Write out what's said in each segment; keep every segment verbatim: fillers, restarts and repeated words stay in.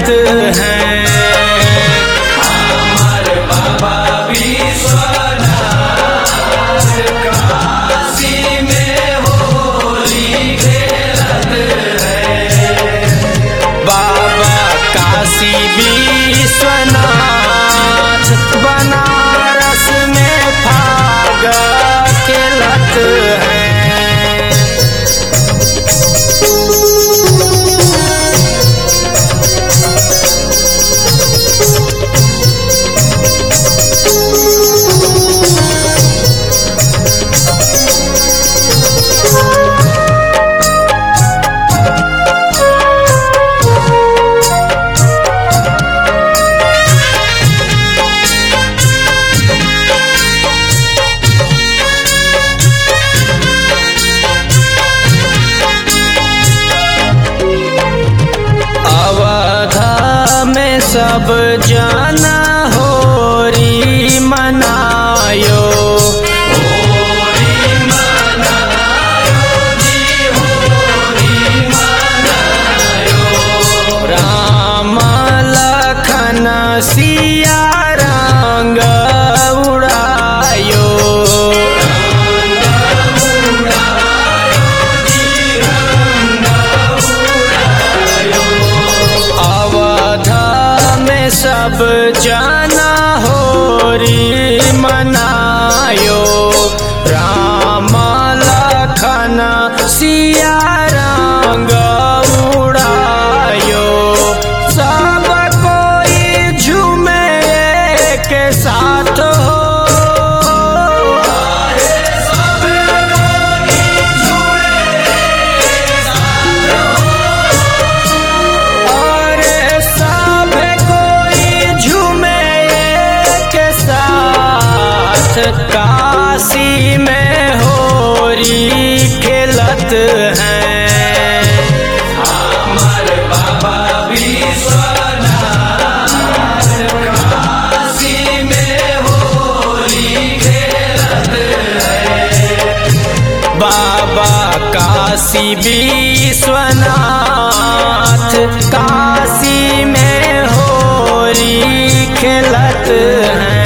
खेलत हैं। हमार बाबा विश्वनाथ काशी में होली खेलत हैं। बाबा काशी विश्वनाथ बनारस में फाग खेलत हैं। सब जाना होरी मनायो, होरी मनायो जी होरी मनायो। राम लखन सिया रंग उड़ायो, रंग उड़ायो जी रंग उड़ायो। अवध सब जाना होरी मनायो, राम लखन सिया रंग उड़ायो। सब कोई झूमे के साथ हो, सब कोई झूमे के साथ हो। और सब काशी में होरी खेलत हैं। हमार बाबा विश्वनाथ काशी में होली खेलत हैं। बाबा काशी विश्वनाथ काशी में होरी खेलत हैं।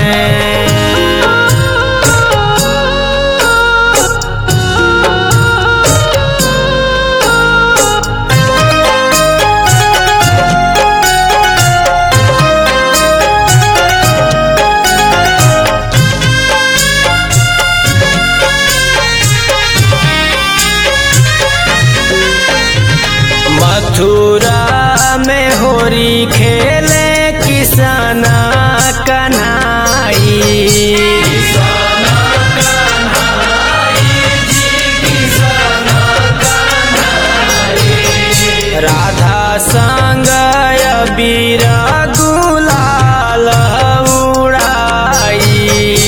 मथुरा में होरी खेले किसान कन्हाई, किसान कन्हाई जी किसान कन्हाई। राधा संग अबीर गुलाल उड़ाई,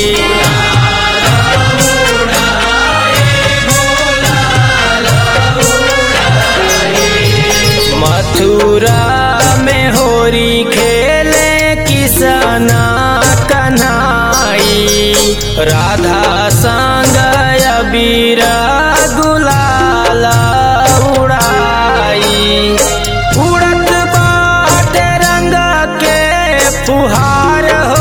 मथुरा में होरी खेले किसान कन्हाई, राधा संग अबीर गुलाल उड़ाई। उड़त बाटे रंग के फुहार हो,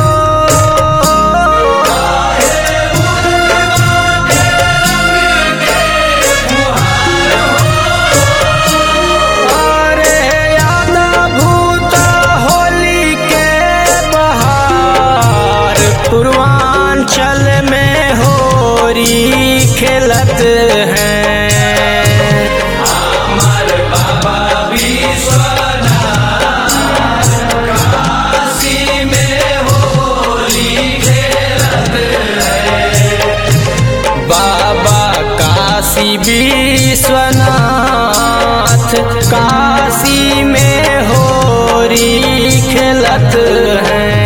पूर्वांचल में होरी खेलत हैं। हमार बाबा विश्वनाथ काशी में होली खेलत हैं। बाबा काशी विश्वनाथ काशी में होरी खेलत हैं।